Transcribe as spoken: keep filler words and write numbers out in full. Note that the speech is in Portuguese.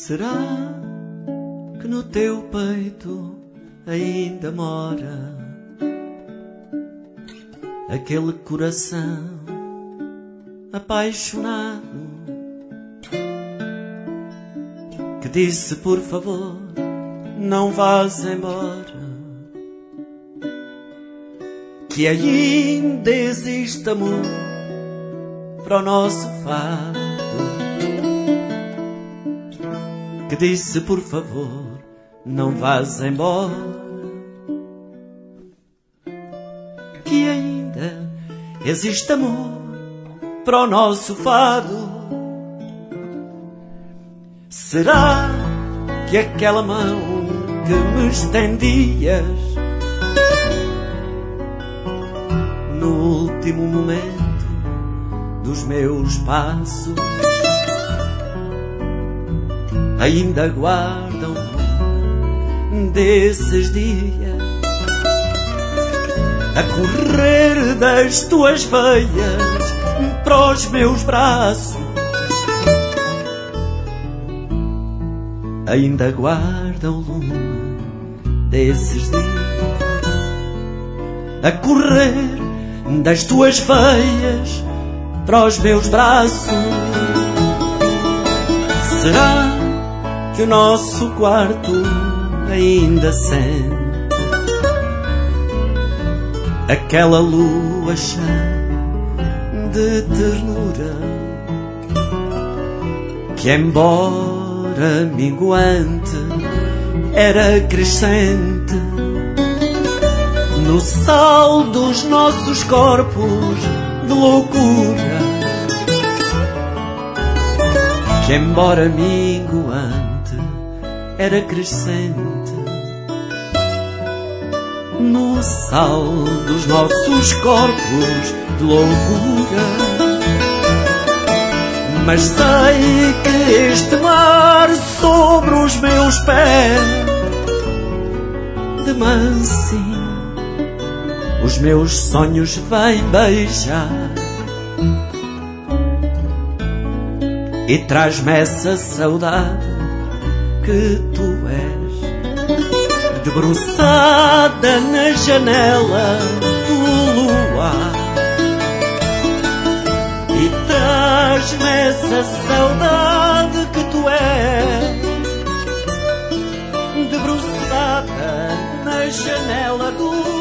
Será que no teu peito ainda mora aquele coração apaixonado que disse por favor não vás embora, que ainda existe amor para o nosso fado, que disse por favor não vás embora, que ainda existe amor para o nosso fado. Será que aquela mão que me estendias no último momento dos meus passos ainda guardam desses dias a correr das tuas veias para os meus braços? Ainda guarda o lume desses dias a correr das tuas veias para os meus braços. Será que o nosso quarto ainda sente aquela lua cheia de ternura que, embora minguante, era crescente no sal dos nossos corpos de loucura, que, embora minguante, era crescente no sal dos nossos corpos de loucura. Mas sei que este mar sobre os meus pés de mansinho os meus sonhos vem beijar e traz-me essa saudade que tu és, debruçada na janela do luar. E traz-me essa saudade que tu és, debruçada na janela do